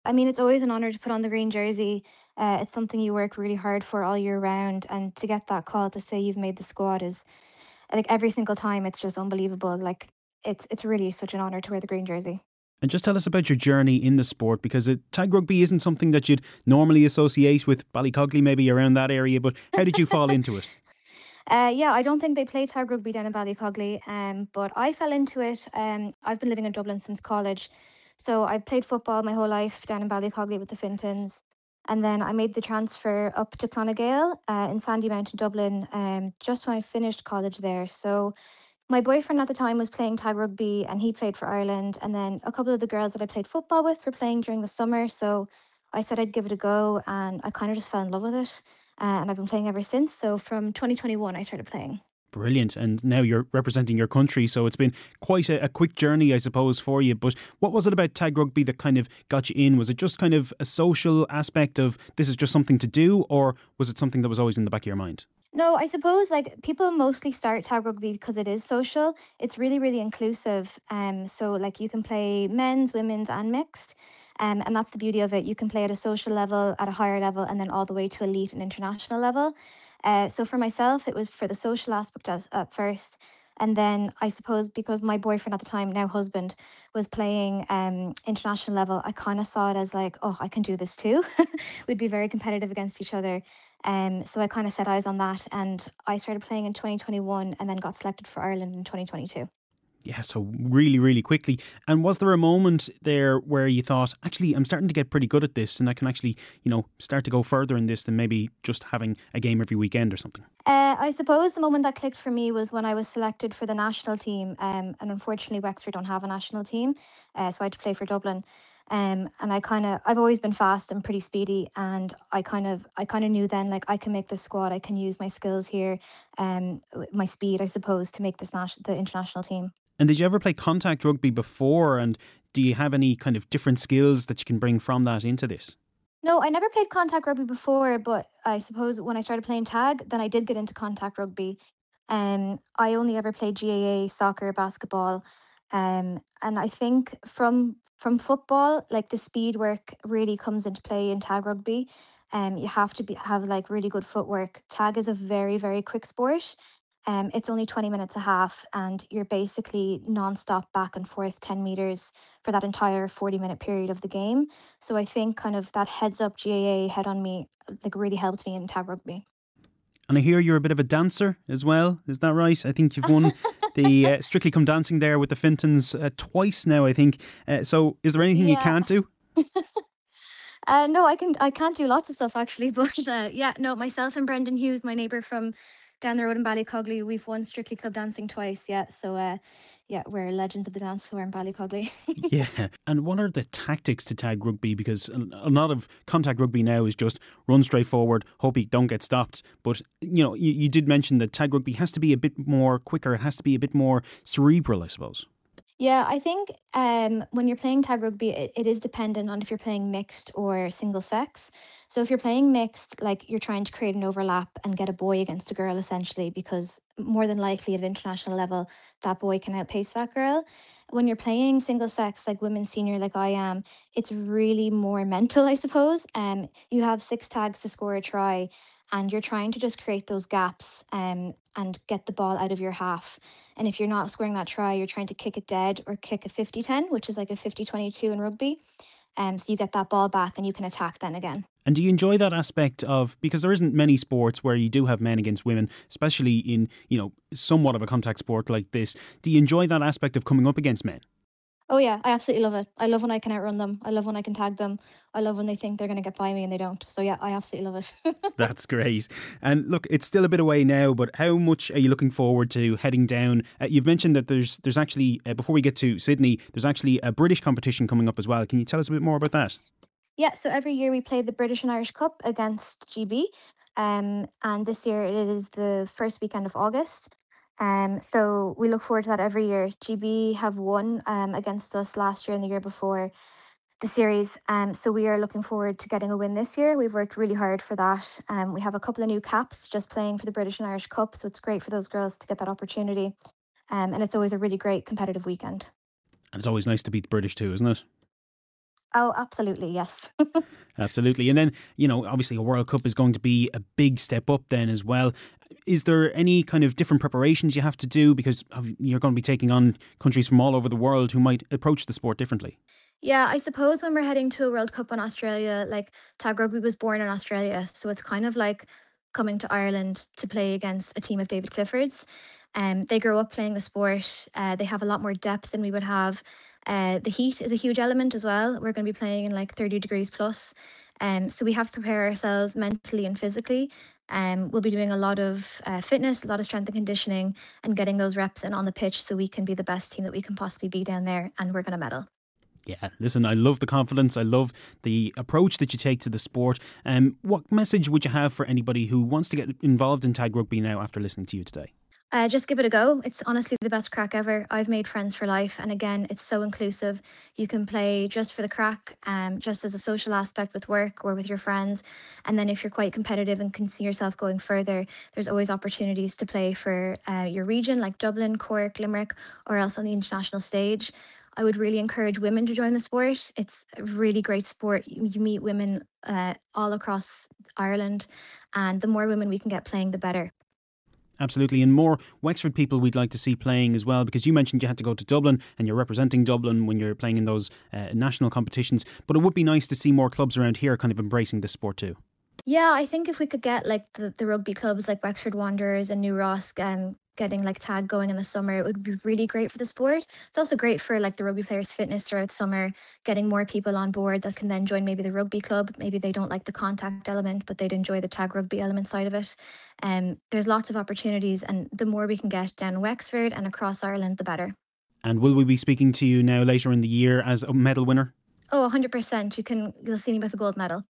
I mean, it's always an honour to put on the green jersey. It's something you work really hard for all year round, and to get that call to say you've made the squad is like every single time. It's just unbelievable. Like it's really such an honour to wear the green jersey. And just tell us about your journey in the sport, because tag rugby isn't something that you'd normally associate with Ballycogley, maybe around that area. But how did you fall into it? Yeah, I don't think they play tag rugby down in Ballycogley, but I fell into it. I've been living in Dublin since college, so I played football my whole life down in Ballycogley with the Fintons, and then I made the transfer up to Clonagale in Sandymount in Dublin just when I finished college there. So my boyfriend at the time was playing tag rugby, and he played for Ireland, and then a couple of the girls that I played football with were playing during the summer, so I said I'd give it a go, and I kind of just fell in love with it. And I've been playing ever since. So from 2021, I started playing. Brilliant. And now you're representing your country, so it's been quite a quick journey, I suppose, for you. But what was it about tag rugby that kind of got you in? Was it just kind of a social aspect of this is just something to do, or was it something that was always in the back of your mind? No, I suppose like people mostly start tag rugby because it is social. It's really, really inclusive. So like you can play men's, women's, and mixed. And that's the beauty of it. You can play at a social level, at a higher level, and then all the way to elite and international level. So for myself, it was for the social aspect at first. And then I suppose because my boyfriend at the time, now husband, was playing international level, I kind of saw it as like, oh, I can do this too. We'd be very competitive against each other. So I kind of set eyes on that, and I started playing in 2021 and then got selected for Ireland in 2022. Yeah, so really, really quickly. And was there a moment there where you thought, actually, I'm starting to get pretty good at this and I can actually, start to go further in this than maybe just having a game every weekend or something? I suppose the moment that clicked for me was when I was selected for the national team. And unfortunately, Wexford don't have a national team, so I had to play for Dublin. And I've always been fast and pretty speedy, and I kind of knew then like I can make this squad. I can use my skills here, my speed, I suppose, to make the international team. And did you ever play contact rugby before? And do you have any kind of different skills that you can bring from that into this? No, I never played contact rugby before, but I suppose when I started playing tag, then I did get into contact rugby. I only ever played GAA, soccer, basketball, and I think from football, like the speed work really comes into play in tag rugby. You have to have like really good footwork. Tag is a very, very quick sport. It's only 20 minutes a half, and you're basically non-stop back and forth 10 meters for that entire 40-minute period of the game. So I think kind of that heads up GAA head on me like really helped me in tag rugby. And I hear you're a bit of a dancer as well. Is that right? I think you've won the Strictly Come Dancing there with the Fintons twice now, I think. So is there anything you Yeah. can't do? No, I can't do lots of stuff actually, but yeah, no, myself and Brendan Hughes, my neighbour from down the road in Ballycogley, we've won Strictly Club Dancing twice. Yeah, so yeah, we're legends of the dance floor in Ballycogley. Yeah. And what are the tactics to tag rugby? Because a lot of contact rugby now is just run straight forward, hope you don't get stopped. But, you did mention that tag rugby has to be a bit more quicker. It has to be a bit more cerebral, I suppose. Yeah, I think when you're playing tag rugby, it is dependent on if you're playing mixed or single sex. So if you're playing mixed, like you're trying to create an overlap and get a boy against a girl essentially, because more than likely at international level, that boy can outpace that girl. When you're playing single sex, like women's senior, like I am, it's really more mental, I suppose. You have six tags to score a try, and you're trying to just create those gaps and get the ball out of your half. And if you're not scoring that try, you're trying to kick it dead or kick a 50-10, which is like a 50-22 in rugby. So you get that ball back and you can attack then again. And do you enjoy that aspect of, because there isn't many sports where you do have men against women, especially in, somewhat of a contact sport like this. Do you enjoy that aspect of coming up against men? Oh yeah, I absolutely love it. I love when I can outrun them. I love when I can tag them. I love when they think they're going to get by me and they don't. So yeah, I absolutely love it. That's great. And look, it's still a bit away now, but how much are you looking forward to heading down? You've mentioned that there's actually, before we get to Sydney, there's actually a British competition coming up as well. Can you tell us a bit more about that? Yeah, so every year we play the British and Irish Cup against GB. And this year it is the first weekend of August. So we look forward to that every year. GB have won against us last year and the year before the series. So we are looking forward to getting a win this year. We've worked really hard for that. We have a couple of new caps just playing for the British and Irish Cup. So it's great for those girls to get that opportunity. And it's always a really great competitive weekend. And it's always nice to beat the British too, isn't it? Oh, absolutely, yes. Absolutely. And then, obviously a World Cup is going to be a big step up then as well. Is there any kind of different preparations you have to do because you're going to be taking on countries from all over the world who might approach the sport differently? Yeah, I suppose when we're heading to a World Cup in Australia, like tag rugby was born in Australia, so it's kind of like coming to Ireland to play against a team of David Cliffords. They grow up playing the sport. They have a lot more depth than we would have. The heat is a huge element as well. We're going to be playing in like 30 degrees plus. So we have to prepare ourselves mentally and physically. We'll be doing a lot of fitness, a lot of strength and conditioning, and getting those reps in on the pitch so we can be the best team that we can possibly be down there, and we're going to medal. Yeah, listen, I love the confidence. I love the approach that you take to the sport. What message would you have for anybody who wants to get involved in tag rugby now after listening to you today? Just give it a go. It's honestly the best crack ever. I've made friends for life. And again, it's so inclusive. You can play just for the crack, just as a social aspect with work or with your friends. And then if you're quite competitive and can see yourself going further, there's always opportunities to play for your region, like Dublin, Cork, Limerick, or else on the international stage. I would really encourage women to join the sport. It's a really great sport. You meet women all across Ireland, and the more women we can get playing, the better. Absolutely, and more Wexford people we'd like to see playing as well, because you mentioned you had to go to Dublin and you're representing Dublin when you're playing in those national competitions, but it would be nice to see more clubs around here kind of embracing this sport too. Yeah, I think if we could get like the rugby clubs like Wexford Wanderers and New Ross getting like tag going in the summer, it would be really great for the sport. It's also great for like the rugby players' fitness throughout summer, getting more people on board that can then join maybe the rugby club. Maybe they don't like the contact element, but they'd enjoy the tag rugby element side of it. There's lots of opportunities, and the more we can get down Wexford and across Ireland, the better. And will we be speaking to you now later in the year as a medal winner? Oh, 100%. You'll see me with a gold medal.